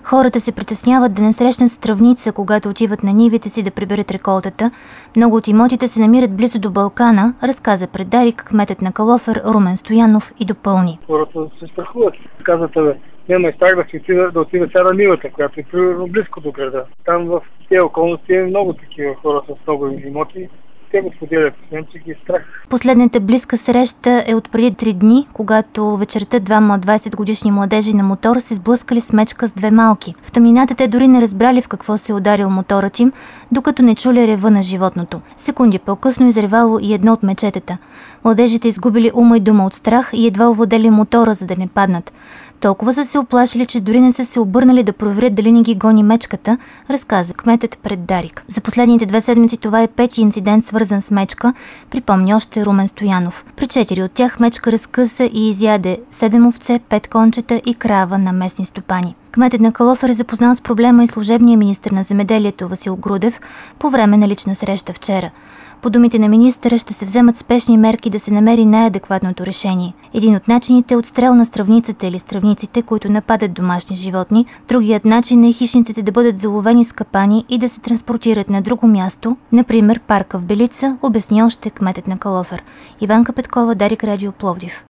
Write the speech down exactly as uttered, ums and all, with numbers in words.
Хората се притесняват да не срещнат стръвница, когато отиват на нивите си да приберат реколтата. Много от имотите се намират близо до Балкана, разказа пред Дарик кметът на Калофер Румен Стоянов и допълни. Хората се страхуват. Казвате, бе, няма и страх да си отида, да отида сега на нивата, която е примерно близко до града. Там в тези околности е много такива хора с много имоти. Те го споделят, че ги е страх. Последната близка среща е от преди три дни, когато вечерта двама двайсет годишни младежи на мотор се сблъскали с мечка с две малки. В тъмнината те дори не разбрали в какво се е ударил моторът им, докато не чули рева на животното. Секунди по-късно изревало и едно от мечетата. Младежите изгубили ума и дума от страх и едва овладели мотора, за да не паднат. Толкова са се оплашили, че дори не са се обърнали да проверят дали не ги гони мечката, разказа кметът пред Дарик. За последните две седмици това е пети инцидент, свързан с мечка, припомни още Румен Стоянов. При четири от тях мечка разкъса и изяде седем овце, пет кончета и крава на местни стопани. Кметът на Калофер е запознал с проблема и служебния министър на земеделието Васил Грудев по време на лична среща вчера. По думите на министъра ще се вземат спешни мерки да се намери най-адекватното решение. Един от начините е отстрел на стръвницата или стръвниците, които нападат домашни животни. Другият начин е хищниците да бъдат заловени с капани и да се транспортират на друго място, например парка в Белица, обясни още кметът на Калофер. Иванка Петкова, Дарик, Радио Пловдив.